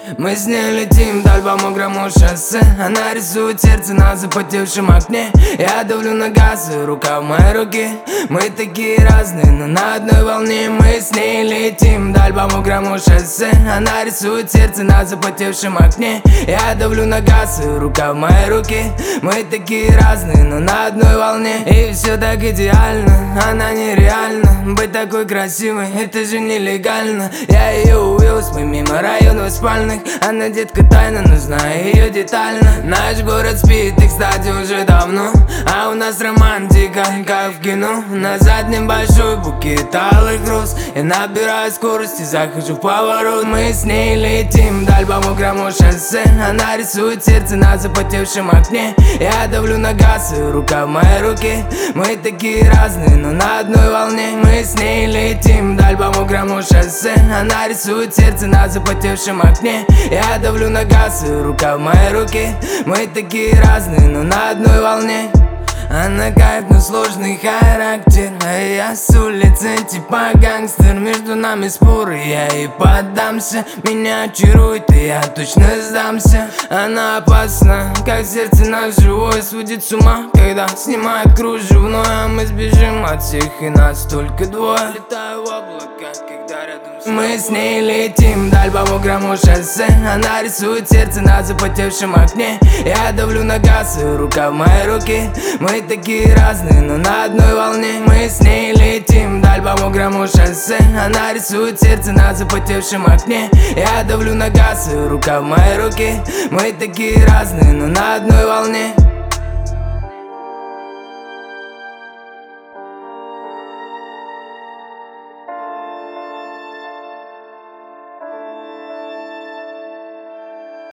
Мы с ней летим вдаль по мокрому шоссе. Она рисует сердце на запотевшем окне. Я давлю на газ, и рука в моей руке. Мы такие разные, но на одной волне. Мы с ней летим вдаль по мокрому шоссе. Она рисует сердце на запотевшем окне. Я давлю на газ, и рука в моей руке. Мы такие разные, но на одной волне. И все так идеально, она нереальна. Быть такой красивой, это же нелегально. Я ее увез, мы мимо районов спальных. Она детка тайна, но знаю ее детально. Наш город спит, и кстати уже давно. А у нас романтика, как в кино. На заднем большой букет алых роз. Я набираю скорость и захожу в поворот. Мы с ней летим вдаль по мокрому шоссе. Она рисует сердце на запотевшем окне. Я давлю на газ, и рука в моей руке. Мы такие разные, но на одной волне. Мы с ней летим вдаль по мокрому шоссе. Она рисует сердце на запотевшем окне. Я давлю на газ, и рука в моей руке. Мы такие разные, но на одной волне. Она кайф, но сложный характер. А я с улицы типа гангстер. Между нами споры, я ей поддамся. Меня очарует, и я точно сдамся. Она опасна, как сердце наш живой. Сводит с ума, когда снимает кружевное. А мы сбежим от всех, и нас только двое. Летаю в облака, когда рядом с тобой. Мы с ней летим вдаль по мокрому шоссе. Она рисует сердце на запотевшем окне. Я давлю на газ, и рука в моей руке. Мы такие разные, но на одной волне. Мы с ней летим вдаль по мокрому шоссе. Она рисует сердце на запотевшем окне. Я давлю на газ, и рука в моей руке. Мы такие разные, но на одной волне.